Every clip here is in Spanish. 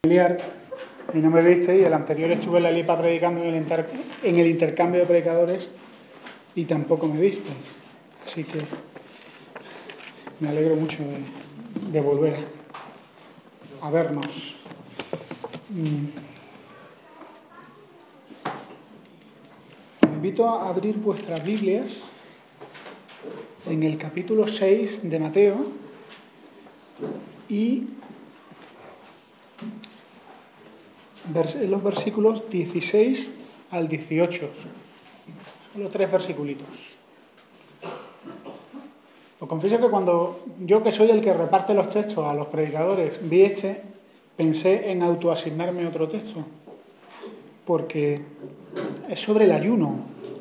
familiar y no me viste, y el anterior estuve en la LIPA predicando en el intercambio de predicadores y tampoco me viste. Así que me alegro mucho de volver a vernos. Os invito a abrir vuestras Biblias en el capítulo 6 de Mateo y en los versículos 16 al 18. Solo 3 versículos. Os confieso que cuando yo, que soy el que reparte los textos a los predicadores, vi pensé en autoasignarme otro texto, porque es sobre el ayuno.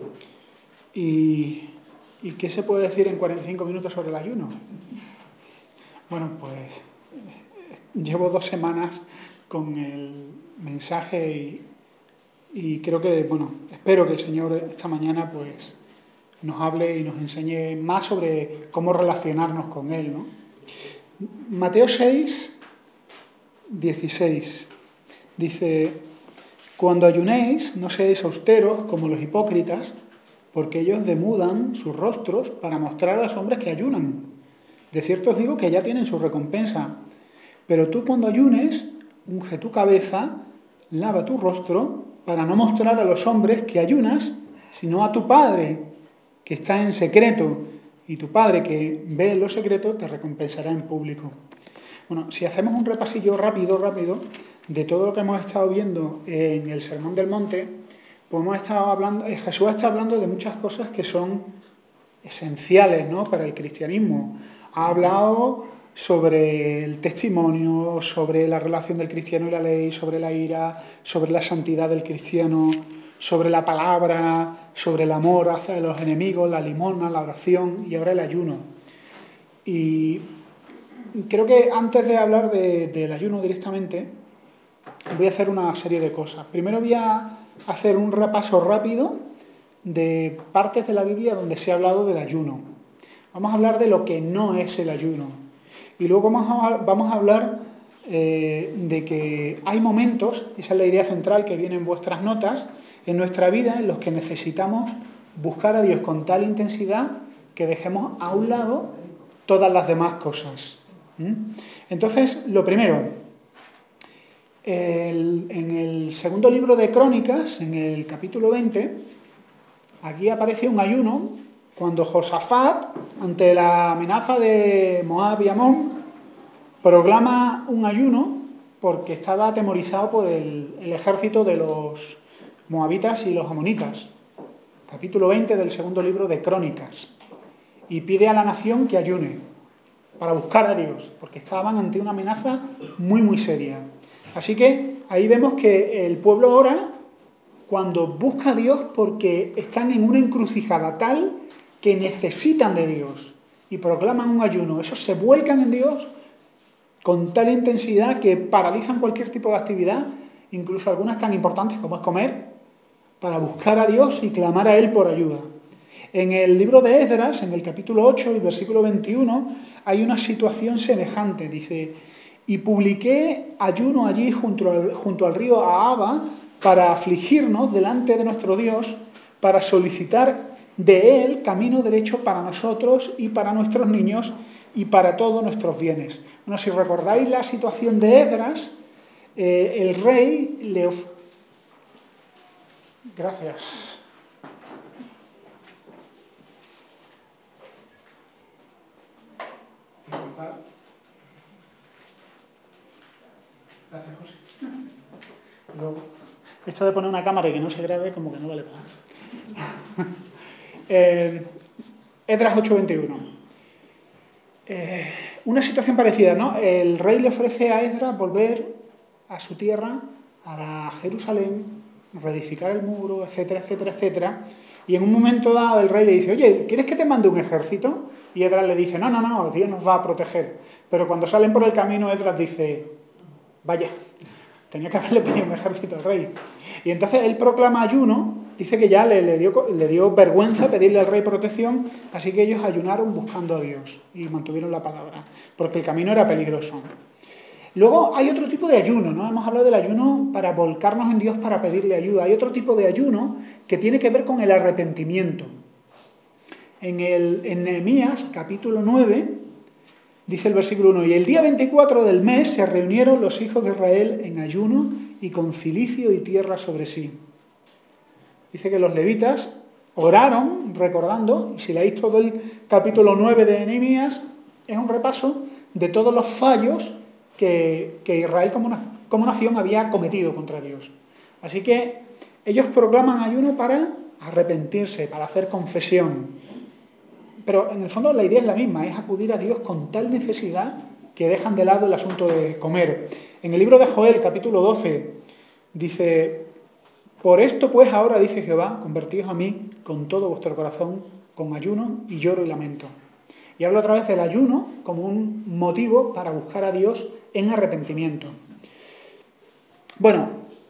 ¿Y qué se puede decir en 45 minutos sobre el ayuno? Bueno, pues llevo 2 semanas con el mensaje y creo que, espero que el Señor esta mañana pues nos hable y nos enseñe más sobre cómo relacionarnos con Él, ¿no? Mateo 6, 16 dice: cuando ayunéis, no seáis austeros como los hipócritas, porque ellos demudan sus rostros para mostrar a los hombres que ayunan. De cierto os digo que ya tienen su recompensa. Pero tú, cuando ayunes, unge tu cabeza, lava tu rostro, para no mostrar a los hombres que ayunas, sino a tu Padre, que está en secreto, y tu Padre, que ve en lo secreto, te recompensará en público. Bueno, si hacemos un repasillo rápido de todo lo que hemos estado viendo en el Sermón del Monte, pues Jesús está hablando de muchas cosas que son esenciales, ¿no?, para el cristianismo. Ha hablado sobre el testimonio, sobre la relación del cristiano y la ley, sobre la ira, sobre la santidad del cristiano, sobre la palabra, sobre el amor hacia los enemigos, la limosna, la oración y ahora el ayuno. Y creo que antes de hablar del ayuno directamente, voy a hacer una serie de cosas. Primero voy a hacer un repaso rápido de partes de la Biblia donde se ha hablado del ayuno. Vamos a hablar de lo que no es el ayuno. Y luego vamos a hablar de que hay momentos, esa es la idea central que viene en vuestras notas, en nuestra vida en los que necesitamos buscar a Dios con tal intensidad que dejemos a un lado todas las demás cosas. Entonces, lo primero, en el segundo libro de Crónicas, en el capítulo 20, aquí aparece un ayuno cuando Josafat, ante la amenaza de Moab y Amón, proclama un ayuno porque estaba atemorizado por el ejército de los moabitas y los amonitas. Capítulo 20 del segundo libro de Crónicas. Y pide a la nación que ayune para buscar a Dios, porque estaban ante una amenaza muy, muy seria. Así que ahí vemos que el pueblo ora cuando busca a Dios porque están en una encrucijada tal que necesitan de Dios y proclaman un ayuno. Esos se vuelcan en Dios con tal intensidad que paralizan cualquier tipo de actividad, incluso algunas tan importantes como es comer, para buscar a Dios y clamar a Él por ayuda. En el libro de Esdras, en el capítulo 8 y versículo 21, hay una situación semejante. Dice: y publiqué ayuno allí junto al río Ahava para afligirnos delante de nuestro Dios, para solicitar de Él camino derecho para nosotros y para nuestros niños y para todos nuestros bienes. Bueno, si recordáis la situación de Esdras, el rey le Gracias. Gracias, José. Luego, esto de poner una cámara y que no se grabe, como que no vale para nada. Esdras 8:21. Una situación parecida, ¿no? El rey le ofrece a Esdras volver a su tierra, a Jerusalén, reedificar el muro, etcétera, etcétera, etcétera. Y en un momento dado el rey le dice: oye, ¿quieres que te mande un ejército? Y Esdras le dice: no, Dios nos va a proteger. Pero cuando salen por el camino, Esdras dice: vaya, tenía que haberle pedido un ejército al rey. Y entonces él proclama ayuno, dice que ya le dio vergüenza pedirle al rey protección, así que ellos ayunaron buscando a Dios y mantuvieron la palabra, porque el camino era peligroso. Luego hay otro tipo de ayuno, ¿no? Hemos hablado del ayuno para volcarnos en Dios para pedirle ayuda. Hay otro tipo de ayuno que tiene que ver con el arrepentimiento. En Nehemías, capítulo 9, dice el versículo 1, y el día 24 del mes se reunieron los hijos de Israel en ayuno y con cilicio y tierra sobre sí. Dice que los levitas oraron recordando, y si leéis todo el capítulo 9 de Nehemías, es un repaso de todos los fallos que Israel como nación había cometido contra Dios. Así que ellos proclaman ayuno para arrepentirse, para hacer confesión. Pero en el fondo la idea es la misma, es acudir a Dios con tal necesidad que dejan de lado el asunto de comer. En el libro de Joel, capítulo 12, dice, por esto pues ahora, dice Jehová, convertíos a mí con todo vuestro corazón, con ayuno y lloro y lamento. Y hablo a través del ayuno como un motivo para buscar a Dios en arrepentimiento. Bueno,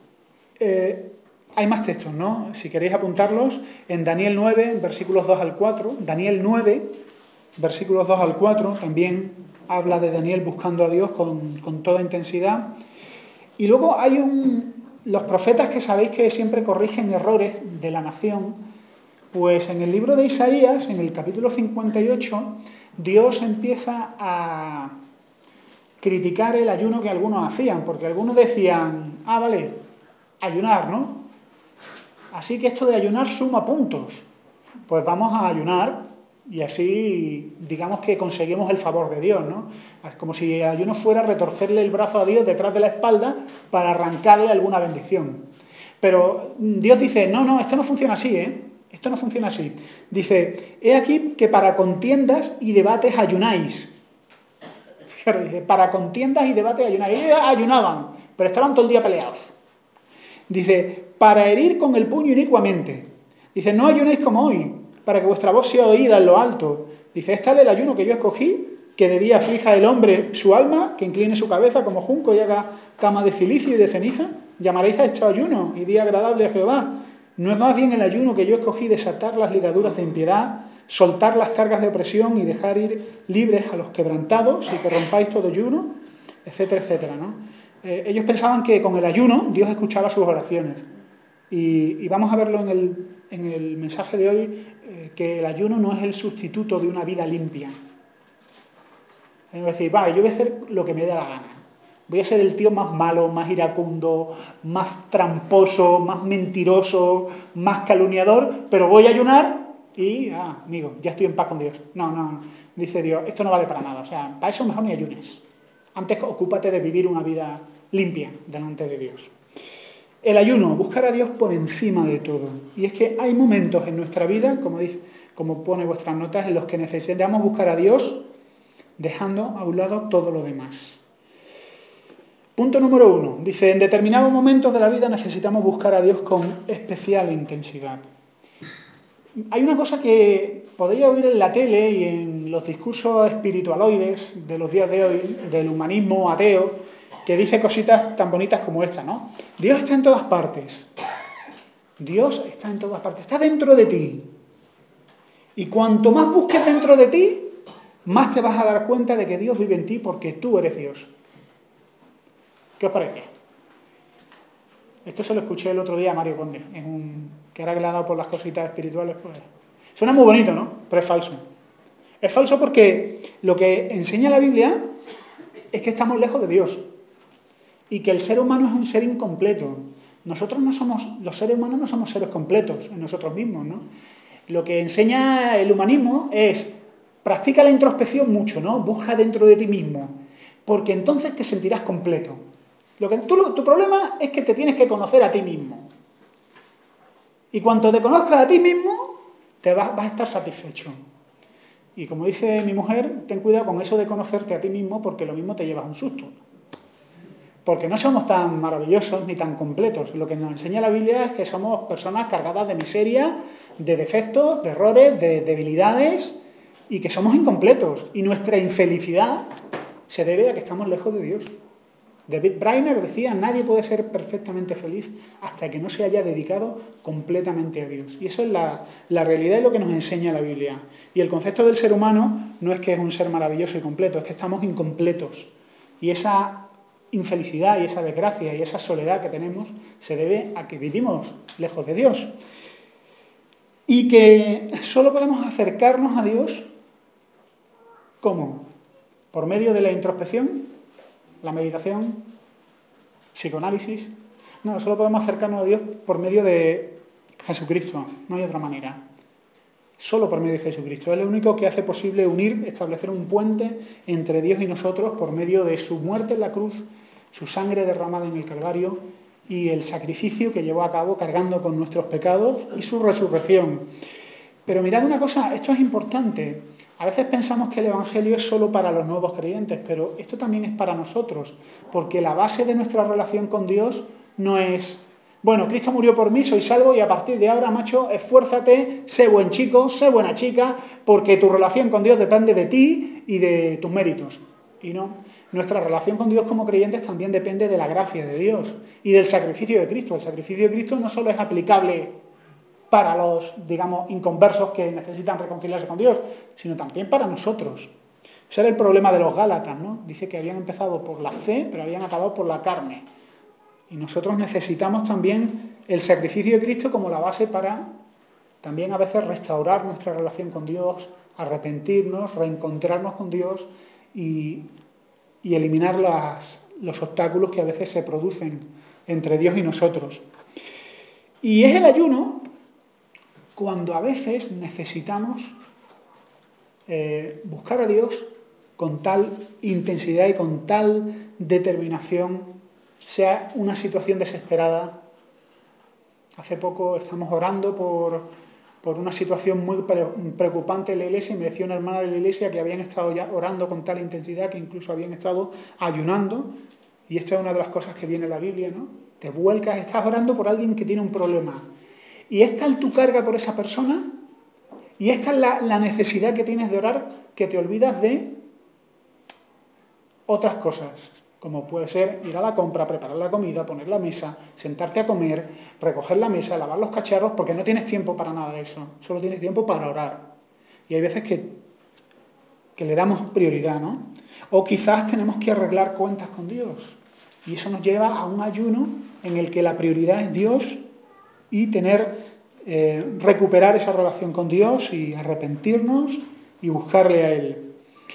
hay más textos, ¿no? Si queréis apuntarlos, en Daniel 9, versículos 2 al 4, Daniel 9, versículos 2 al 4, también habla de Daniel buscando a Dios con toda intensidad. Y luego hay los profetas que sabéis que siempre corrigen errores de la nación, pues en el libro de Isaías, en el capítulo 58, Dios empieza a criticar el ayuno que algunos hacían, porque algunos decían, vale, ayunar, ¿no? Así que esto de ayunar suma puntos. Pues vamos a ayunar y así digamos que conseguimos el favor de Dios, ¿no? Es como si el ayuno fuera retorcerle el brazo a Dios detrás de la espalda para arrancarle alguna bendición. Pero Dios dice, no, esto no funciona así, ¿eh? Esto no funciona así. Dice, he aquí que para contiendas y debates ayunáis. Fíjate, dice, para contiendas y debates ayunáis. Ellos ayunaban, pero estaban todo el día peleados. Dice, para herir con el puño inicuamente. Dice, no ayunéis como hoy, para que vuestra voz sea oída en lo alto. Dice, es tal el ayuno que yo escogí, que de día aflija el hombre su alma, que incline su cabeza como junco y haga cama de cilicio y de ceniza. Llamaréis a esto ayuno y día agradable a Jehová. ¿No es más bien el ayuno que yo escogí desatar las ligaduras de impiedad, soltar las cargas de opresión y dejar ir libres a los quebrantados y que rompáis todo ayuno? Etcétera, etcétera, ¿no? Ellos pensaban que con el ayuno Dios escuchaba sus oraciones. Y vamos a verlo en el mensaje de hoy, que el ayuno no es el sustituto de una vida limpia. Es decir, vale, yo voy a hacer lo que me dé la gana. Voy a ser el tío más malo, más iracundo, más tramposo, más mentiroso, más calumniador, pero voy a ayunar y, amigo, ya estoy en paz con Dios. No, dice Dios, esto no vale para nada. O sea, para eso mejor ni ayunes. Antes ocúpate de vivir una vida limpia delante de Dios. El ayuno, buscar a Dios por encima de todo. Y es que hay momentos en nuestra vida, como pone vuestras notas, en los que necesitamos buscar a Dios dejando a un lado todo lo demás. Punto número 1. Dice, en determinados momentos de la vida necesitamos buscar a Dios con especial intensidad. Hay una cosa que podéis oír en la tele y en los discursos espiritualoides de los días de hoy, del humanismo ateo, que dice cositas tan bonitas como esta, ¿no? Dios está en todas partes. Dios está en todas partes. Está dentro de ti. Y cuanto más busques dentro de ti, más te vas a dar cuenta de que Dios vive en ti porque tú eres Dios. ¿Qué os parece? Esto se lo escuché el otro día a Mario Conde, que ahora que le ha dado por las cositas espirituales, pues... Suena muy bonito, ¿no? Pero es falso. Es falso porque lo que enseña la Biblia es que estamos lejos de Dios y que el ser humano es un ser incompleto. Los seres humanos no somos seres completos en nosotros mismos, ¿no? Lo que enseña el humanismo es, practica la introspección mucho, ¿no? Busca dentro de ti mismo, porque entonces te sentirás completo. Tu problema es que te tienes que conocer a ti mismo. Y cuando te conozcas a ti mismo, vas a estar satisfecho. Y como dice mi mujer, ten cuidado con eso de conocerte a ti mismo, porque lo mismo te llevas un susto. Porque no somos tan maravillosos ni tan completos. Lo que nos enseña la Biblia es que somos personas cargadas de miseria, de defectos, de errores, de debilidades, y que somos incompletos. Y nuestra infelicidad se debe a que estamos lejos de Dios. David Brainerd decía, nadie puede ser perfectamente feliz hasta que no se haya dedicado completamente a Dios. Y eso es la realidad de lo que nos enseña la Biblia. Y el concepto del ser humano no es que es un ser maravilloso y completo, es que estamos incompletos. Y esa infelicidad y esa desgracia y esa soledad que tenemos se debe a que vivimos lejos de Dios. Y que solo podemos acercarnos a Dios, ¿cómo? Por medio de la introspección, la meditación, psicoanálisis. No, solo podemos acercarnos a Dios por medio de Jesucristo, no hay otra manera. Solo por medio de Jesucristo. Es lo único que hace posible unir, establecer un puente entre Dios y nosotros por medio de su muerte en la cruz, su sangre derramada en el Calvario y el sacrificio que llevó a cabo cargando con nuestros pecados y su resurrección. Pero mirad una cosa, esto es importante. A veces pensamos que el Evangelio es solo para los nuevos creyentes, pero esto también es para nosotros, porque la base de nuestra relación con Dios no es, bueno, Cristo murió por mí, soy salvo y a partir de ahora, macho, esfuérzate, sé buen chico, sé buena chica, porque tu relación con Dios depende de ti y de tus méritos. Y no, nuestra relación con Dios como creyentes también depende de la gracia de Dios y del sacrificio de Cristo. El sacrificio de Cristo no solo es aplicable para los, digamos, inconversos que necesitan reconciliarse con Dios, sino también para nosotros. Ese era el problema de los Gálatas, ¿no? Dice que habían empezado por la fe, pero habían acabado por la carne. Y nosotros necesitamos también el sacrificio de Cristo como la base para también a veces restaurar nuestra relación con Dios, arrepentirnos, reencontrarnos con Dios y eliminar los obstáculos que a veces se producen entre Dios y nosotros. Y es el ayuno cuando a veces necesitamos buscar a Dios con tal intensidad y con tal determinación, sea una situación desesperada. Hace poco estamos orando por una situación muy preocupante en la iglesia y me decía una hermana de la iglesia que habían estado ya orando con tal intensidad que incluso habían estado ayunando, y esta es una de las cosas que viene en la Biblia, ¿no? Te vuelcas, estás orando por alguien que tiene un problema. Y es tal tu carga por esa persona, y esta es la necesidad que tienes de orar, que te olvidas de otras cosas, como puede ser ir a la compra, preparar la comida, poner la mesa, sentarte a comer, recoger la mesa, lavar los cacharros, porque no tienes tiempo para nada de eso, solo tienes tiempo para orar. Y hay veces que le damos prioridad, ¿no? O quizás tenemos que arreglar cuentas con Dios, y eso nos lleva a un ayuno en el que la prioridad es Dios y recuperar esa relación con Dios y arrepentirnos y buscarle a Él.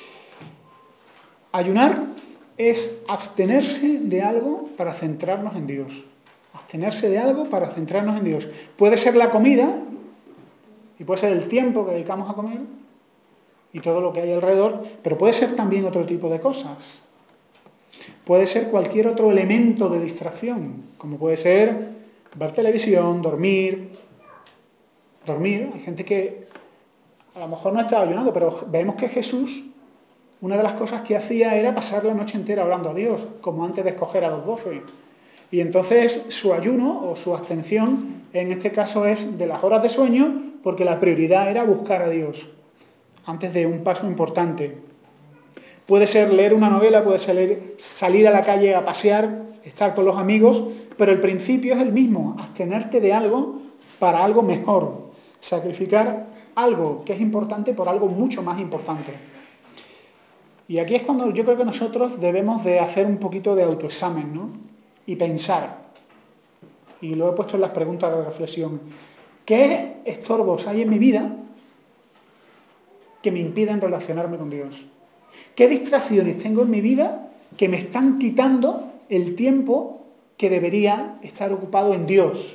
Ayunar es abstenerse de algo para centrarnos en Dios. Abstenerse de algo para centrarnos en Dios. Puede ser la comida y puede ser el tiempo que dedicamos a comer y todo lo que hay alrededor, pero puede ser también otro tipo de cosas. Puede ser cualquier otro elemento de distracción, como puede ser ver televisión, dormir. Hay gente que a lo mejor no está ayunando, pero vemos que Jesús, una de las cosas que hacía era pasar la noche entera orando a Dios, como antes de escoger a los 12. Y entonces su ayuno o su abstención, en este caso, es de las horas de sueño, porque la prioridad era buscar a Dios, antes de un paso importante. Puede ser leer una novela, puede ser salir a la calle a pasear, estar con los amigos, pero el principio es el mismo, abstenerte de algo para algo mejor, sacrificar algo que es importante por algo mucho más importante. Y aquí es cuando yo creo que nosotros debemos de hacer un poquito de autoexamen, ¿no? Y pensar. Y lo he puesto en las preguntas de reflexión. ¿Qué estorbos hay en mi vida que me impiden relacionarme con Dios? ¿Qué distracciones tengo en mi vida que me están quitando el tiempo que debería estar ocupado en Dios?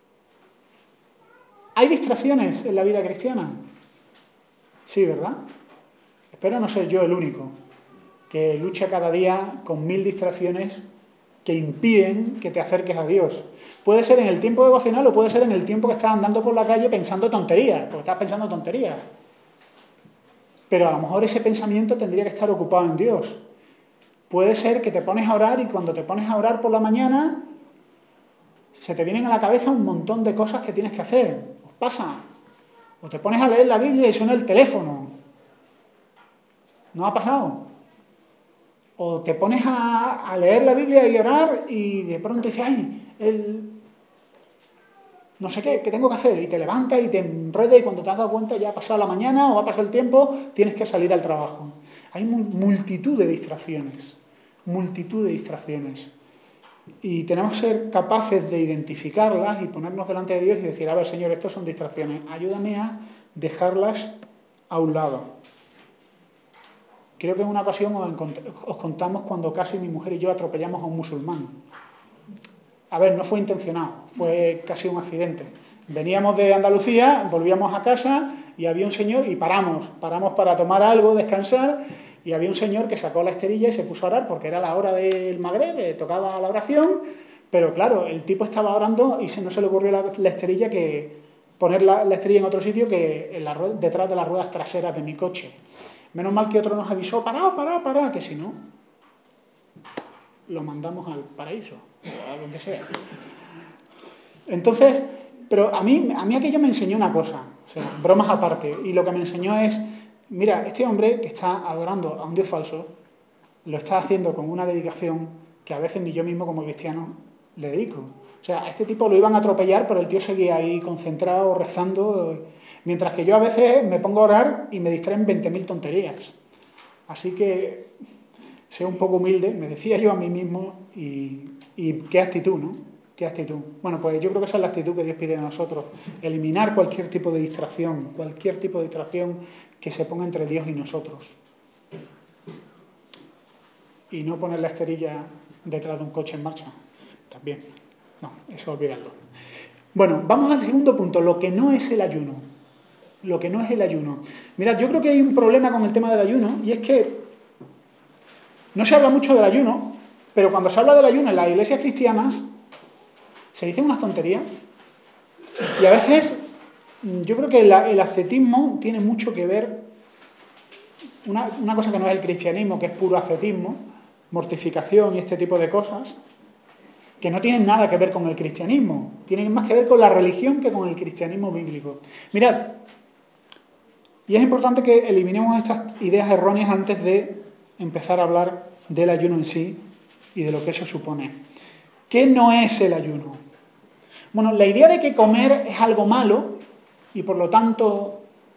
¿Hay distracciones en la vida cristiana? Sí, ¿verdad? Espero no ser yo el único que lucha cada día con 1000 distracciones que impiden que te acerques a Dios. Puede ser en el tiempo devocional o puede ser en el tiempo que estás andando por la calle pensando tonterías, porque estás pensando tonterías. Pero a lo mejor ese pensamiento tendría que estar ocupado en Dios. Puede ser que te pones a orar y cuando te pones a orar por la mañana se te vienen a la cabeza un montón de cosas que tienes que hacer. ¿Os pasa? O te pones a leer la Biblia y suena el teléfono. ¿No ha pasado? O te pones a leer la Biblia y orar y de pronto dices, ay, no sé qué tengo que hacer. Y te levantas y te enredas y cuando te has dado cuenta ya ha pasado la mañana o ha pasado el tiempo, tienes que salir al trabajo. Hay multitud de distracciones. multitud de distracciones. Y tenemos que ser capaces de identificarlas y ponernos delante de Dios y decir, a ver, Señor, estos son distracciones, ayúdame a dejarlas a un lado. Creo que en una ocasión os contamos cuando casi mi mujer y yo atropellamos a un musulmán. A ver, no fue intencionado, fue casi un accidente. Veníamos de Andalucía, volvíamos a casa y había un señor, y paramos para tomar algo, descansar, y había un señor que sacó la esterilla y se puso a orar porque era la hora del Magreb, tocaba la oración, pero claro, el tipo estaba orando y no se le ocurrió la esterilla que poner la esterilla en otro sitio que detrás de las ruedas traseras de mi coche. Menos mal que otro nos avisó, pará, que si no, lo mandamos al paraíso, a donde sea. Entonces, pero a mí aquello me enseñó una cosa, o sea, bromas aparte, y lo que me enseñó es, mira, este hombre que está adorando a un Dios falso, lo está haciendo con una dedicación que a veces ni yo mismo como cristiano le dedico. O sea, a este tipo lo iban a atropellar, pero el tío seguía ahí concentrado, rezando, mientras que yo a veces me pongo a orar y me distraen 20.000 tonterías. Así que sé un poco humilde, me decía yo a mí mismo, y qué actitud, ¿no? ¿Qué actitud? Bueno, pues yo creo que esa es la actitud que Dios pide de nosotros, eliminar cualquier tipo de distracción que se ponga entre Dios y nosotros. Y no poner la esterilla detrás de un coche en marcha, también. No, eso olvídalo. Bueno, vamos al segundo punto, lo que no es el ayuno. Lo que no es el ayuno. Mirad, yo creo que hay un problema con el tema del ayuno, y es que no se habla mucho del ayuno, pero cuando se habla del ayuno en las iglesias cristianas, se dicen unas tonterías. Y a veces yo creo que el ascetismo tiene mucho que ver, una cosa que no es el cristianismo, que es puro ascetismo, mortificación y este tipo de cosas, que no tienen nada que ver con el cristianismo, tienen más que ver con la religión que con el cristianismo bíblico. Mirad, y es importante que eliminemos estas ideas erróneas antes de empezar a hablar del ayuno en sí y de lo que eso supone. ¿Qué no es el ayuno? Bueno, la idea de que comer es algo malo y por lo tanto,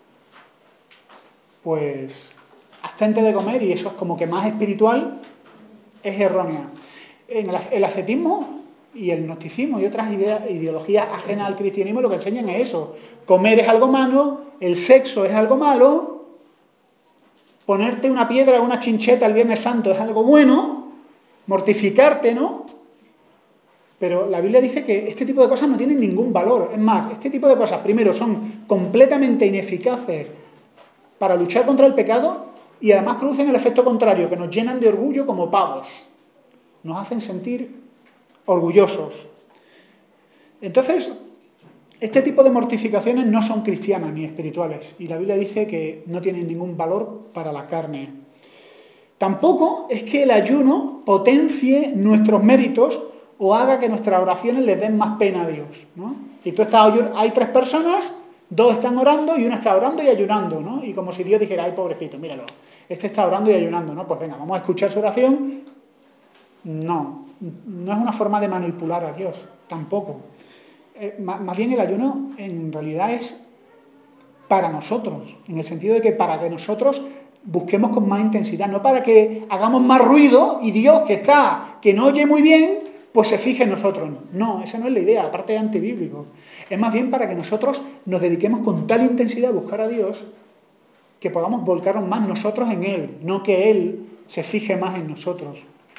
pues, abstente de comer y eso es como que más espiritual, es errónea. En el ascetismo y el gnosticismo y otras ideologías ajenas al cristianismo lo que enseñan es eso. Comer es algo malo, el sexo es algo malo, ponerte una piedra o una chincheta el Viernes Santo es algo bueno, mortificarte, ¿no? Pero la Biblia dice que este tipo de cosas no tienen ningún valor. Es más, este tipo de cosas, primero, son completamente ineficaces para luchar contra el pecado y además producen el efecto contrario, que nos llenan de orgullo como pavos. Nos hacen sentir orgullosos. Entonces, este tipo de mortificaciones no son cristianas ni espirituales. Y la Biblia dice que no tienen ningún valor para la carne. Tampoco es que el ayuno potencie nuestros méritos o haga que nuestras oraciones les den más pena a Dios, ¿no? Y hay 3 personas, 2 están orando y una está orando y ayunando, ¿no? Y como si Dios dijera, ay, pobrecito, míralo, este está orando y ayunando, ¿no? Pues venga, vamos a escuchar su oración. No, no es una forma de manipular a Dios, tampoco. Más bien el ayuno en realidad es para nosotros, en el sentido de que para que nosotros busquemos con más intensidad, no para que hagamos más ruido y Dios que no oye muy bien, pues se fije en nosotros. No, esa no es la idea, aparte de antibíblico. Es más bien para que nosotros nos dediquemos con tal intensidad a buscar a Dios que podamos volcarnos más nosotros en Él, no que Él se fije más en nosotros.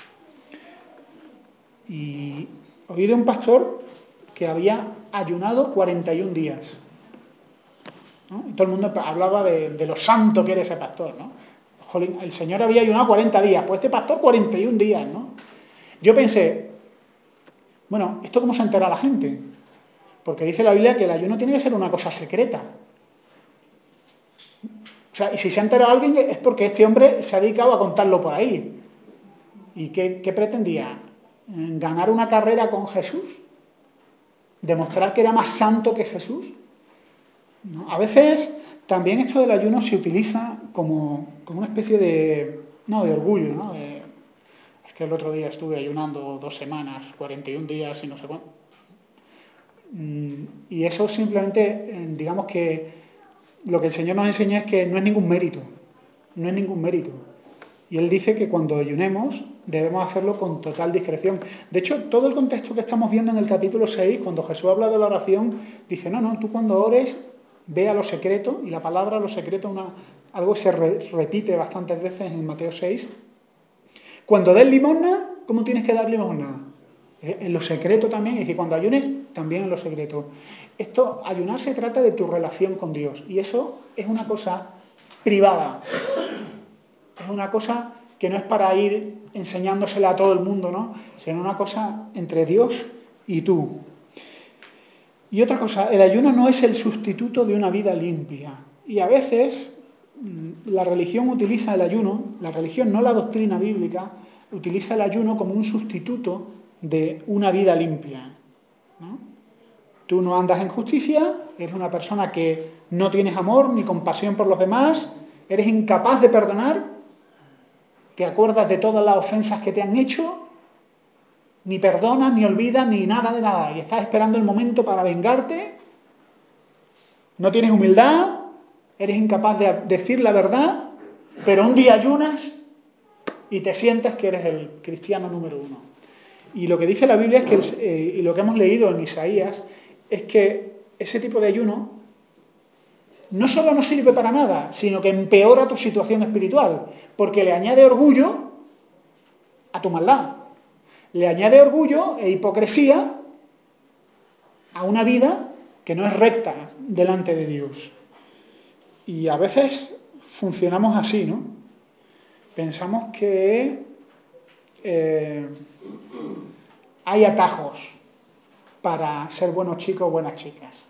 Y oí de un pastor que había ayunado 41 días. ¿No? Y todo el mundo hablaba de lo santo que era ese pastor, ¿no? Jolín, el Señor había ayunado 40 días, pues este pastor 41 días, ¿no? Yo pensé, bueno, ¿esto cómo se entera la gente? Porque dice la Biblia que el ayuno tiene que ser una cosa secreta. O sea, y si se ha enterado alguien es porque este hombre se ha dedicado a contarlo por ahí. ¿Y qué pretendía? ¿Ganar una carrera con Jesús? ¿Demostrar que era más santo que Jesús? ¿No? A veces también esto del ayuno se utiliza como una especie de orgullo, ¿no? Es que el otro día estuve ayunando 2 semanas, 41 días y no sé cuánto. Y eso simplemente, digamos que lo que el Señor nos enseña es que no es ningún mérito. No es ningún mérito. Y él dice que cuando ayunemos debemos hacerlo con total discreción. De hecho, todo el contexto que estamos viendo en el capítulo 6, cuando Jesús habla de la oración, dice, no, tú cuando ores, ve a lo secreto, y la palabra lo secreto algo que se repite bastantes veces en Mateo 6. Cuando des limosna, ¿cómo tienes que dar limosna? En lo secreto también, es decir, cuando ayunes, también en lo secreto. Ayunar se trata de tu relación con Dios, y eso es una cosa privada. Es una cosa que no es para ir enseñándosela a todo el mundo, ¿no? Sino una cosa entre Dios y tú. Y otra cosa, el ayuno no es el sustituto de una vida limpia. Y a veces la religión utiliza el ayuno, la religión, no la doctrina bíblica, utiliza el ayuno como un sustituto de una vida limpia, ¿no? Tú no andas en justicia, eres una persona que no tienes amor ni compasión por los demás, eres incapaz de perdonar, te acuerdas de todas las ofensas que te han hecho, ni perdonas, ni olvidas, ni nada de nada, y estás esperando el momento para vengarte, no tienes humildad, eres incapaz de decir la verdad, pero un día ayunas y te sientes que eres el cristiano número uno. Y lo que dice la Biblia es que, y lo que hemos leído en Isaías, es que ese tipo de ayuno no solo no sirve para nada, sino que empeora tu situación espiritual, porque le añade orgullo a tu maldad. Le añade orgullo e hipocresía a una vida que no es recta delante de Dios. Y a veces funcionamos así, ¿no? Pensamos que hay atajos para ser buenos chicos o buenas chicas.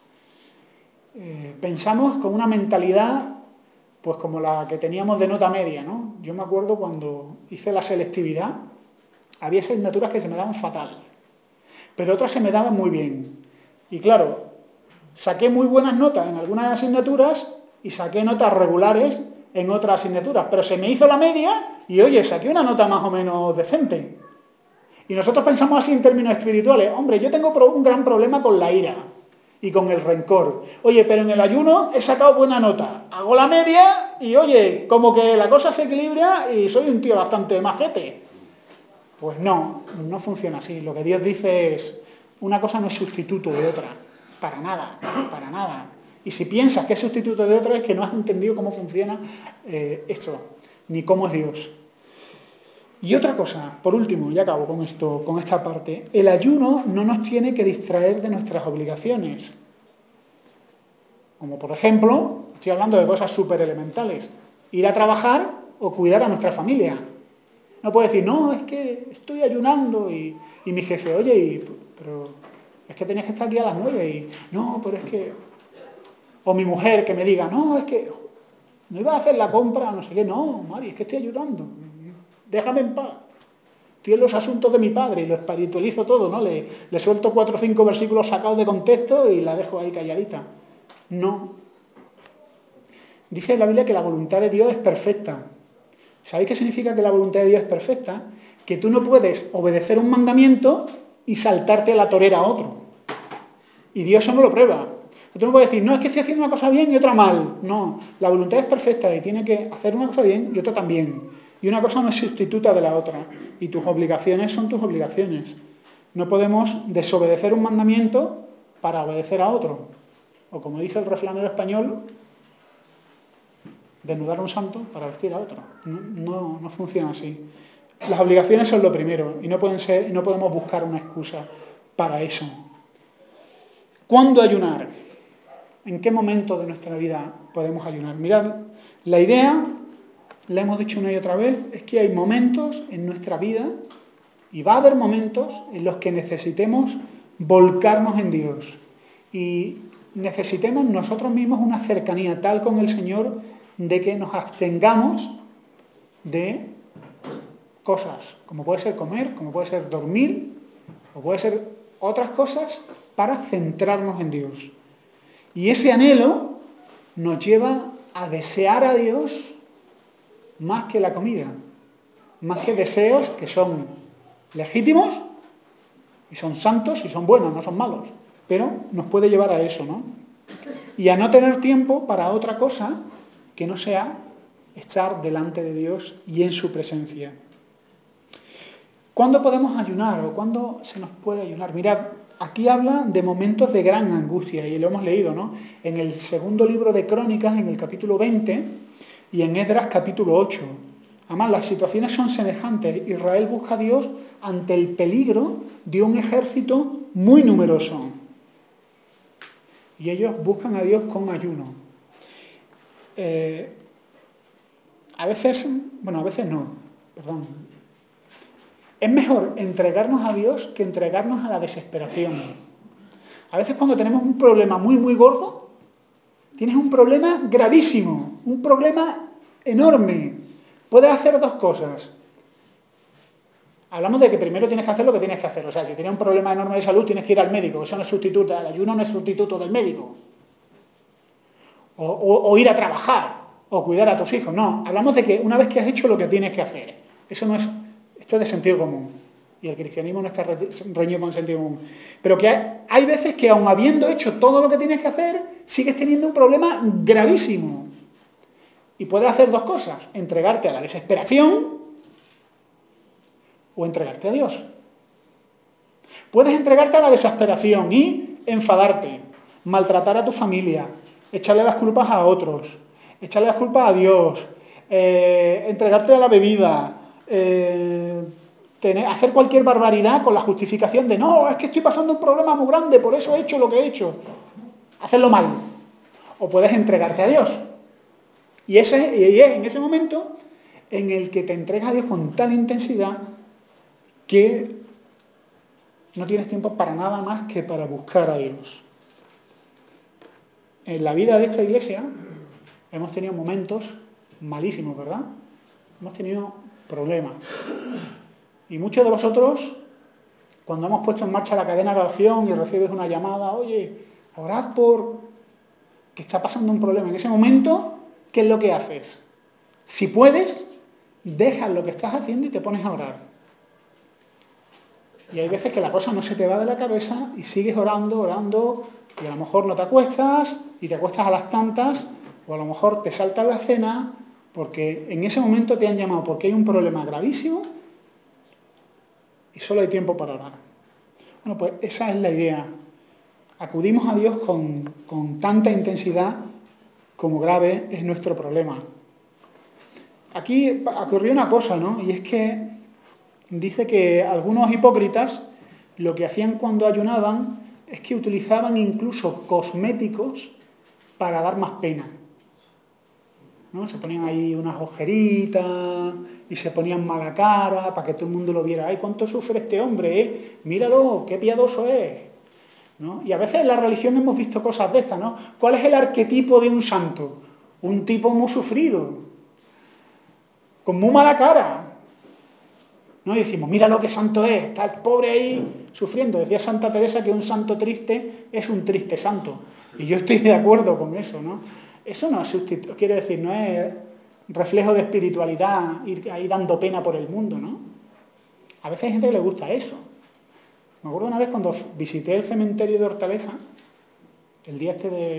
Pensamos con una mentalidad pues como la que teníamos de nota media, ¿no? Yo me acuerdo cuando hice la selectividad, había asignaturas que se me daban fatal, pero otras se me daban muy bien. Y claro, saqué muy buenas notas en algunas asignaturas y saqué notas regulares en otras asignaturas, pero se me hizo la media y, oye, saqué una nota más o menos decente. Y nosotros pensamos así en términos espirituales. Hombre, yo tengo un gran problema con la ira y con el rencor. Oye, pero en el ayuno he sacado buena nota. Hago la media y, oye, como que la cosa se equilibra y soy un tío bastante majete. Pues no funciona así. Lo que Dios dice es, una cosa no es sustituto de otra. Para nada, para nada. Y si piensas que es sustituto de otra es que no has entendido cómo funciona esto, ni cómo es Dios. Y otra cosa, por último, ya acabo con esto, con esta parte. El ayuno no nos tiene que distraer de nuestras obligaciones. Como por ejemplo, estoy hablando de cosas súper elementales. Ir a trabajar o cuidar a nuestra familia. No puedo decir, no, es que estoy ayunando y mi jefe, oye, pero es que tenías que estar aquí a las 9 y no, pero es que... O mi mujer que me diga, no, es que no iba a hacer la compra, no sé qué, no, Mari, es que estoy ayunando. Déjame en paz. Estoy en los asuntos de mi padre y lo espiritualizo todo, ¿no? Le suelto 4 o 5 versículos sacados de contexto y la dejo ahí calladita. No. Dice la Biblia que la voluntad de Dios es perfecta. ¿Sabéis qué significa que la voluntad de Dios es perfecta? Que tú no puedes obedecer un mandamiento y saltarte a la torera a otro. Y Dios eso no lo prueba. Tú no puedes decir, no, es que estoy haciendo una cosa bien y otra mal. No, la voluntad es perfecta y tiene que hacer una cosa bien y otra también. Y una cosa no es sustituta de la otra. Y tus obligaciones son tus obligaciones. No podemos desobedecer un mandamiento para obedecer a otro. O como dice el refranero español, desnudar a un santo para vestir a otro. No funciona así. Las obligaciones son lo primero y no podemos buscar una excusa para eso. ¿Cuándo ayunar? ¿En qué momento de nuestra vida podemos ayunar? Mirad, la idea, la hemos dicho una y otra vez, es que hay momentos en nuestra vida y va a haber momentos en los que necesitemos volcarnos en Dios y necesitemos nosotros mismos una cercanía tal con el Señor de que nos abstengamos de cosas, como puede ser comer, como puede ser dormir, o puede ser otras cosas, para centrarnos en Dios. Y ese anhelo nos lleva a desear a Dios más que la comida, más que deseos que son legítimos y son santos y son buenos, no son malos, pero nos puede llevar a eso, ¿no? Y a no tener tiempo para otra cosa que no sea estar delante de Dios y en su presencia. ¿Cuándo podemos ayunar o cuándo se nos puede ayunar? Mirad, aquí habla de momentos de gran angustia y lo hemos leído, ¿no? En el segundo libro de Crónicas, en el capítulo 20 y en Esdras capítulo 8. Además, las situaciones son semejantes. Israel busca a Dios ante el peligro de un ejército muy numeroso. Y ellos buscan a Dios con ayuno. A veces no, perdón. Es mejor entregarnos a Dios que entregarnos a la desesperación. A veces cuando tenemos un problema muy, muy gordo, tienes un problema gravísimo, un problema enorme. Puedes hacer dos cosas. Hablamos de que primero tienes que hacer lo que tienes que hacer. O sea, si tienes un problema enorme de salud, tienes que ir al médico. Eso no es sustituto, el ayuno no es sustituto del médico. O ir a trabajar, o cuidar a tus hijos. No, hablamos de que una vez que has hecho lo que tienes que hacer. Eso no es, esto es de sentido común. Y el cristianismo no está reñido con el sentido común. Pero que hay veces que aun habiendo hecho todo lo que tienes que hacer, sigues teniendo un problema gravísimo. Y puedes hacer dos cosas, entregarte a la desesperación o entregarte a Dios. Puedes entregarte a la desesperación y enfadarte, maltratar a tu familia, echarle las culpas a otros, echarle las culpas a Dios, entregarte a la bebida, hacer cualquier barbaridad con la justificación de no, es que estoy pasando un problema muy grande, por eso he hecho lo que he hecho. Hacerlo mal. O puedes entregarte a Dios. Y es en ese momento en el que te entregas a Dios con tal intensidad que no tienes tiempo para nada más que para buscar a Dios. En la vida de esta iglesia hemos tenido momentos malísimos, ¿verdad? Hemos tenido problemas. Y muchos de vosotros, cuando hemos puesto en marcha la cadena de oración y recibes una llamada, oye, orad por que está pasando un problema. En ese momento, ¿qué es lo que haces? Si puedes, dejas lo que estás haciendo y te pones a orar. Y hay veces que la cosa no se te va de la cabeza y sigues orando, y a lo mejor no te acuestas, y te acuestas a las tantas, o a lo mejor te saltas la cena, porque en ese momento te han llamado porque hay un problema gravísimo y solo hay tiempo para orar. Bueno, pues esa es la idea. Acudimos a Dios con tanta intensidad como grave es nuestro problema. Aquí ocurrió una cosa, ¿no? Y es que dice que algunos hipócritas lo que hacían cuando ayunaban es que utilizaban incluso cosméticos para dar más pena, ¿no? Se ponían ahí unas ojeritas y se ponían mala cara para que todo el mundo lo viera. ¡Ay, cuánto sufre este hombre! Míralo, qué piadoso es, ¿no? Y a veces en la religión hemos visto cosas de estas, ¿no? ¿Cuál es el arquetipo de un santo? Un tipo muy sufrido, con muy mala cara, ¿no? Y decimos, mira lo que santo es, está el pobre ahí sufriendo. Decía Santa Teresa que un santo triste es un triste santo. Y yo estoy de acuerdo con eso, ¿no? Eso no es sustituto, quiero decir, no es reflejo de espiritualidad, ir ahí dando pena por el mundo, ¿no? A veces hay gente que le gusta eso. Me acuerdo una vez cuando visité el cementerio de Hortaleza, el día este de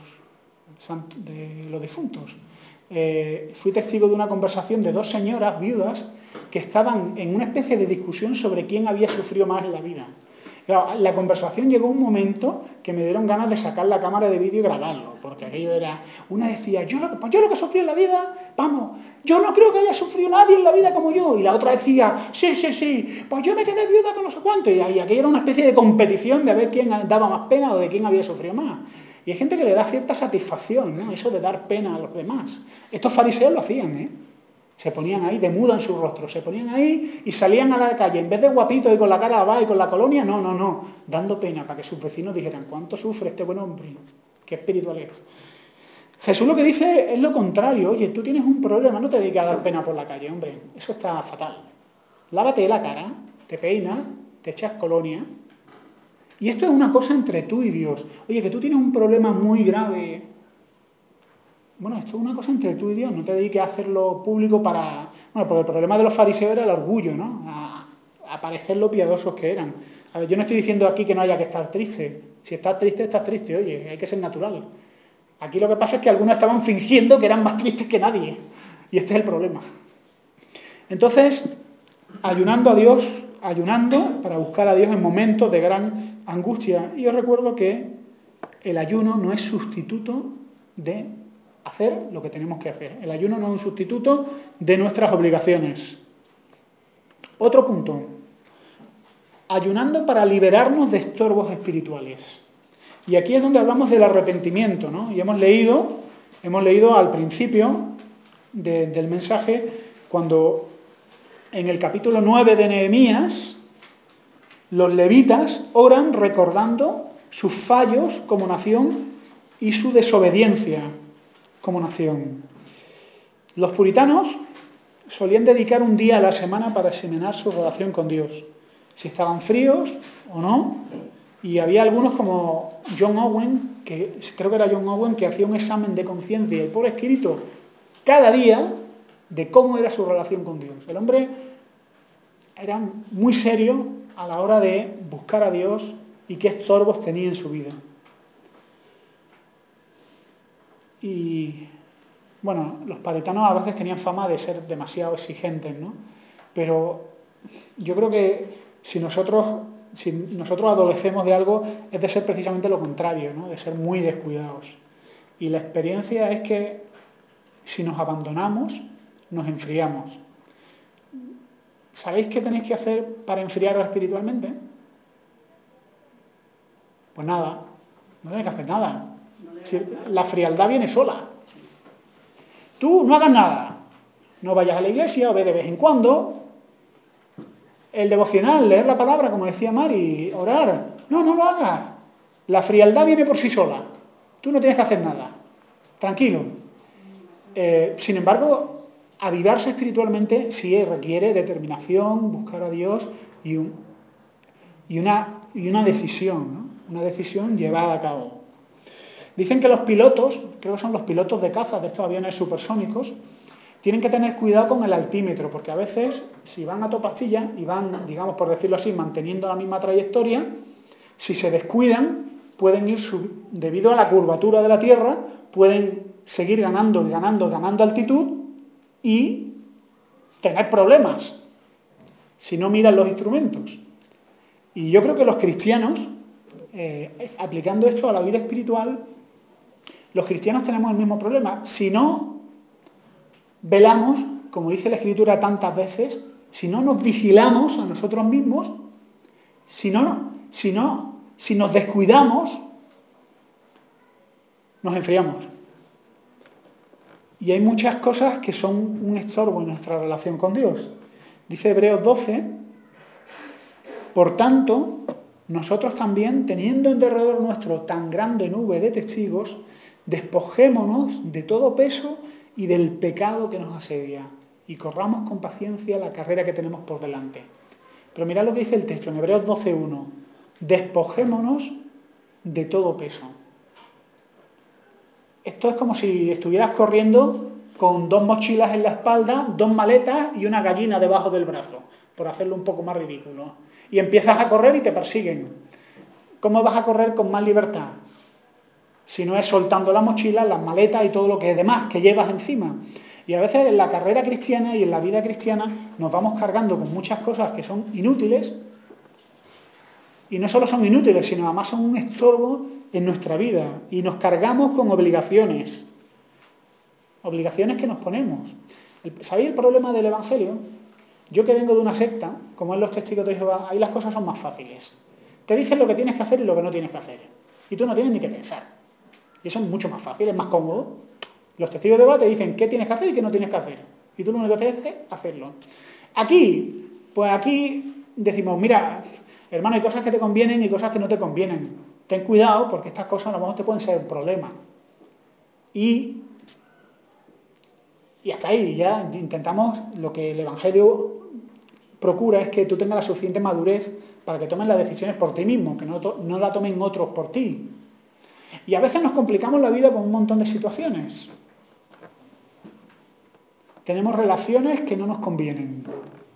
los difuntos, fui testigo de una conversación de dos señoras viudas que estaban en una especie de discusión sobre quién había sufrido más en la vida. Claro, la conversación llegó a un momento que me dieron ganas de sacar la cámara de vídeo y grabarlo, porque aquello era... Una decía, yo lo que sufrí en la vida, vamos, yo no creo que haya sufrido nadie en la vida como yo. Y la otra decía, sí, pues yo me quedé viuda con no sé cuánto. Y aquello era una especie de competición de ver quién daba más pena o de quién había sufrido más. Y hay gente que le da cierta satisfacción, ¿no? Eso de dar pena a los demás. Estos fariseos lo hacían, ¿eh? Se ponían ahí, demudan su rostro, se ponían ahí y salían a la calle. En vez de guapitos y con la cara lavada y con la colonia, no, dando pena para que sus vecinos dijeran, ¿cuánto sufre este buen hombre? Qué espiritual es. Jesús lo que dice es lo contrario. Oye, tú tienes un problema, no te dediques a dar pena por la calle, hombre. Eso está fatal. Lávate la cara, te peinas, te echas colonia. Y esto es una cosa entre tú y Dios. Oye, que tú tienes un problema muy grave. Bueno, esto es una cosa entre tú y Dios. No te dediques a hacerlo público para... Bueno, porque el problema de los fariseos era el orgullo, ¿no? A parecer lo piadosos que eran. A ver, yo no estoy diciendo aquí que no haya que estar triste. Si estás triste, oye, hay que ser natural. Aquí lo que pasa es que algunos estaban fingiendo que eran más tristes que nadie. Y este es el problema. Entonces, ayunando a Dios, ayunando para buscar a Dios en momentos de gran angustia. Y os recuerdo que el ayuno no es sustituto de hacer lo que tenemos que hacer. El ayuno no es un sustituto de nuestras obligaciones. Otro punto. Ayunando para liberarnos de estorbos espirituales. Y aquí es donde hablamos del arrepentimiento, ¿no? Y hemos leído al principio del mensaje, cuando en el capítulo 9 de Nehemías, los levitas oran recordando sus fallos como nación y su desobediencia como nación. Los puritanos solían dedicar un día a la semana para examinar su relación con Dios, si estaban fríos o no, y había algunos como John Owen, que creo que era John Owen, que hacía un examen de conciencia y por escrito cada día de cómo era su relación con Dios. El hombre era muy serio a la hora de buscar a Dios y qué estorbos tenía en su vida. Y bueno, los paritanos a veces tenían fama de ser demasiado exigentes, ¿no? Pero yo creo que si nosotros adolecemos de algo, es de ser precisamente lo contrario, ¿no? De ser muy descuidados. Y la experiencia es que si nos abandonamos, nos enfriamos. ¿Sabéis qué tenéis que hacer para enfriaros espiritualmente? Pues nada, no tenéis que hacer nada. Si la frialdad viene sola. Tú no hagas nada. No vayas a la iglesia o ve de vez en cuando. El devocional, leer la palabra, como decía Mari, orar. No lo hagas. La frialdad viene por sí sola. Tú no tienes que hacer nada. Tranquilo. Sin embargo, avivarse espiritualmente sí requiere determinación, buscar a Dios y una decisión, ¿no? Una decisión llevada a cabo. Dicen que los pilotos, creo que son los pilotos de caza de estos aviones supersónicos, tienen que tener cuidado con el altímetro, porque a veces, si van a toda pastilla y van, digamos, por decirlo así, manteniendo la misma trayectoria, si se descuidan, pueden ir, debido a la curvatura de la Tierra, pueden seguir ganando altitud y tener problemas si no miran los instrumentos. Y yo creo que los cristianos, aplicando esto a la vida espiritual, los cristianos tenemos el mismo problema. Si no velamos, como dice la Escritura tantas veces, si no nos vigilamos a nosotros mismos, si nos descuidamos, nos enfriamos. Y hay muchas cosas que son un estorbo en nuestra relación con Dios. Dice Hebreos 12, por tanto, nosotros también, teniendo en derredor nuestro tan grande nube de testigos, despojémonos de todo peso y del pecado que nos asedia, y corramos con paciencia la carrera que tenemos por delante. Pero mirad lo que dice el texto en Hebreos 12:1. Despojémonos de todo peso. Esto es como si estuvieras corriendo con 2 mochilas en la espalda, 2 maletas y una gallina debajo del brazo, por hacerlo un poco más ridículo. Y empiezas a correr y te persiguen. ¿Cómo vas a correr con más libertad? Si no es soltando la mochila, las maletas y todo lo que es demás que llevas encima. Y a veces en la carrera cristiana y en la vida cristiana nos vamos cargando con muchas cosas que son inútiles, y no solo son inútiles, sino además son un estorbo en nuestra vida, y nos cargamos con obligaciones que nos ponemos. ¿Sabéis el problema del Evangelio? Yo que vengo de una secta, como es los testigos de Jehová, ahí las cosas son más fáciles. Te dicen lo que tienes que hacer y lo que no tienes que hacer, y tú no tienes ni que pensar. Y eso es mucho más fácil, es más cómodo. Los testigos de Jehová te dicen qué tienes que hacer y qué no tienes que hacer, y tú lo único que tienes que hacer es hacerlo. Aquí decimos, mira, hermano, hay cosas que te convienen y cosas que no te convienen. Ten cuidado, porque estas cosas a lo mejor te pueden ser un problema. Y hasta ahí, ya intentamos, lo que el Evangelio procura es que tú tengas la suficiente madurez para que tomes las decisiones por ti mismo, que no la tomen otros por ti. Y a veces nos complicamos la vida con un montón de situaciones. Tenemos relaciones que no nos convienen.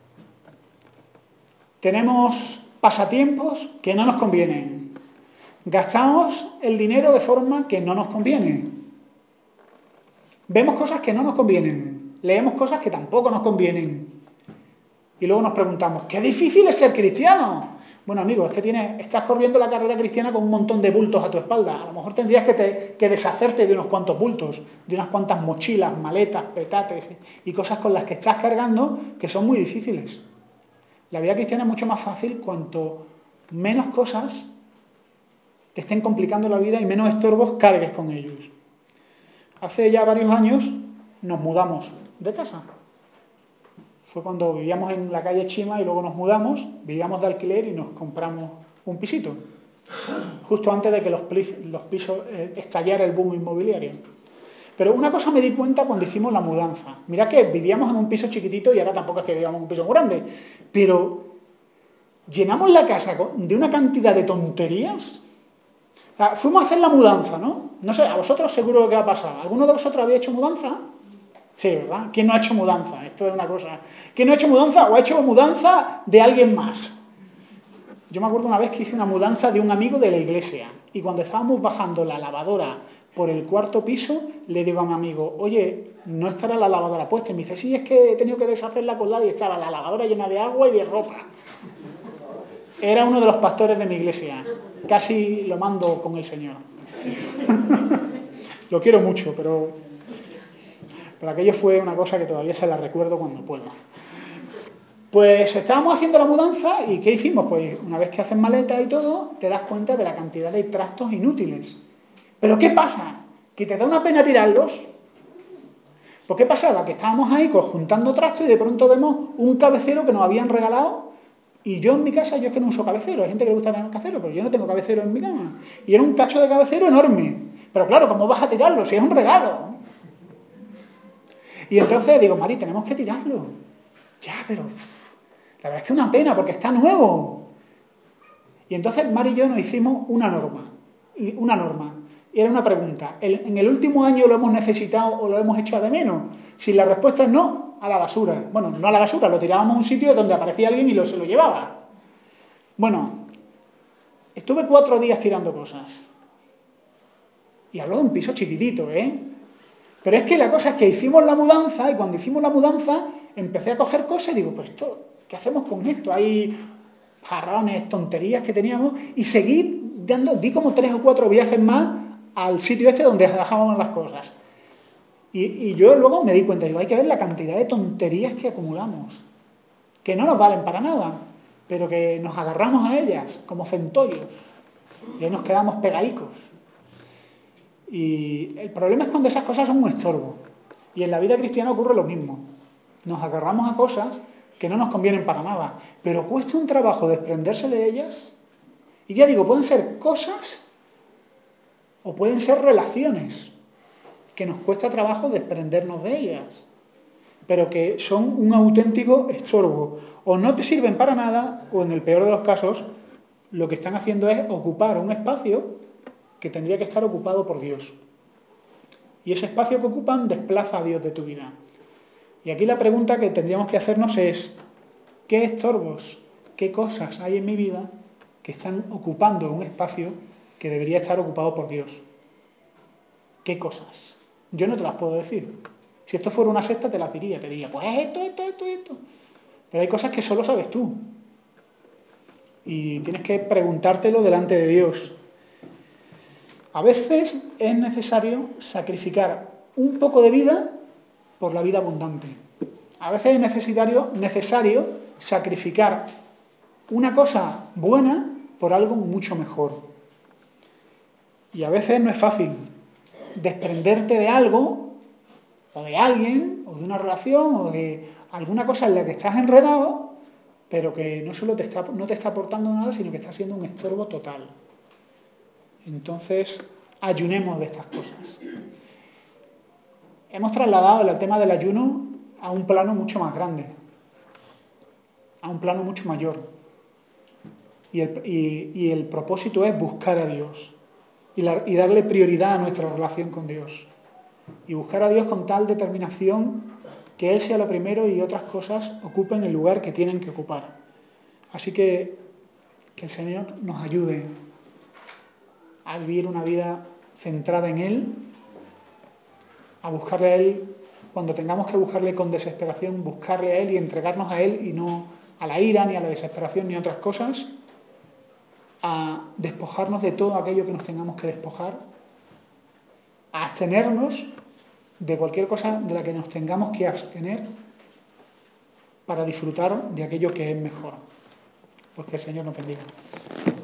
Tenemos pasatiempos que no nos convienen. Gastamos el dinero de forma que no nos conviene. Vemos cosas que no nos convienen. leemos cosas que tampoco nos convienen. Y luego nos preguntamos, ¡qué difícil es ser cristiano! Bueno, amigo, es que estás corriendo la carrera cristiana con un montón de bultos a tu espalda. A lo mejor tendrías que deshacerte de unos cuantos bultos, de unas cuantas mochilas, maletas, petates y cosas con las que estás cargando que son muy difíciles. La vida cristiana es mucho más fácil cuanto menos cosas te estén complicando la vida y menos estorbos cargues con ellos. Hace ya varios años nos mudamos de casa. Fue cuando vivíamos en la calle Chima y luego nos mudamos, vivíamos de alquiler y nos compramos un pisito, justo antes de que los pisos estallara el boom inmobiliario. Pero una cosa me di cuenta cuando hicimos la mudanza. Mirad que vivíamos en un piso chiquitito y ahora tampoco es que vivíamos en un piso muy grande, pero llenamos la casa de una cantidad de tonterías. O sea, fuimos a hacer la mudanza, ¿no? No sé, a vosotros seguro que ha pasado. ¿Alguno de vosotros había hecho mudanza? Sí, ¿verdad? ¿Quién no ha hecho mudanza? Esto es una cosa. ¿Quién no ha hecho mudanza o ha hecho mudanza de alguien más? Yo me acuerdo una vez que hice una mudanza de un amigo de la iglesia y cuando estábamos bajando la lavadora por el cuarto piso, le digo a mi amigo, oye, ¿no estará la lavadora puesta? Y me dice, sí, es que he tenido que deshacerla con y estaba la lavadora llena de agua y de ropa. Era uno de los pastores de mi iglesia. Casi lo mando con el Señor. Lo quiero mucho, pero aquello fue una cosa que todavía se la recuerdo cuando puedo. Pues estábamos haciendo la mudanza y ¿qué hicimos? Pues una vez que haces maleta y todo, te das cuenta de la cantidad de trastos inútiles. ¿Pero qué pasa? ¿Que te da una pena tirarlos? Pues ¿qué pasaba? Que estábamos ahí juntando trastos y de pronto vemos un cabecero que nos habían regalado y yo en mi casa, yo es que no uso cabecero, hay gente que le gusta tener cabecero, pero yo no tengo cabecero en mi cama. Y era un cacho de cabecero enorme. Pero claro, ¿cómo vas a tirarlo si es un regalo? Y entonces digo, Mari, tenemos que tirarlo. Ya, pero la verdad es que es una pena porque está nuevo. Y entonces Mari y yo nos hicimos una norma. Y era una pregunta. ¿En el último año lo hemos necesitado o lo hemos echado de menos? Si la respuesta es no, a la basura. Bueno, no a la basura, lo tirábamos a un sitio donde aparecía alguien y se lo llevaba. Bueno, estuve 4 días tirando cosas. Y hablo de un piso chiquitito, ¿eh? Pero es que la cosa es que hicimos la mudanza y cuando hicimos la mudanza empecé a coger cosas y digo, pues esto, ¿qué hacemos con esto? Hay jarrones, tonterías que teníamos y di como 3 o 4 viajes más al sitio este donde dejábamos las cosas. Y yo luego me di cuenta, digo, hay que ver la cantidad de tonterías que acumulamos, que no nos valen para nada, pero que nos agarramos a ellas como centollos y ahí nos quedamos pegaicos. Y el problema es cuando esas cosas son un estorbo. Y en la vida cristiana ocurre lo mismo. Nos agarramos a cosas que no nos convienen para nada, pero cuesta un trabajo desprenderse de ellas. Y ya digo, pueden ser cosas o pueden ser relaciones que nos cuesta trabajo desprendernos de ellas, pero que son un auténtico estorbo. O no te sirven para nada, o en el peor de los casos, lo que están haciendo es ocupar un espacio que tendría que estar ocupado por Dios. Y ese espacio que ocupan desplaza a Dios de tu vida. Y aquí la pregunta que tendríamos que hacernos es, ¿qué estorbos, qué cosas hay en mi vida que están ocupando un espacio que debería estar ocupado por Dios? ¿Qué cosas? Yo no te las puedo decir. Si esto fuera una secta te las diría, te diría, pues esto. Pero hay cosas que solo sabes tú. Y tienes que preguntártelo delante de Dios. A veces es necesario sacrificar un poco de vida por la vida abundante. A veces es necesario sacrificar una cosa buena por algo mucho mejor. Y a veces no es fácil desprenderte de algo, o de alguien, o de una relación, o de alguna cosa en la que estás enredado, pero que no solo no te está aportando nada, sino que está siendo un estorbo total. Entonces, ayunemos de estas cosas. Hemos trasladado el tema del ayuno a un plano mucho más grande, a un plano mucho mayor. Y el propósito es buscar a Dios y darle prioridad a nuestra relación con Dios. Y buscar a Dios con tal determinación que Él sea lo primero y otras cosas ocupen el lugar que tienen que ocupar. Así que el Señor nos ayude a vivir una vida centrada en Él, a buscarle a Él cuando tengamos que buscarle con desesperación, buscarle a Él y entregarnos a Él y no a la ira, ni a la desesperación, ni a otras cosas, a despojarnos de todo aquello que nos tengamos que despojar, a abstenernos de cualquier cosa de la que nos tengamos que abstener para disfrutar de aquello que es mejor. Pues que el Señor nos bendiga.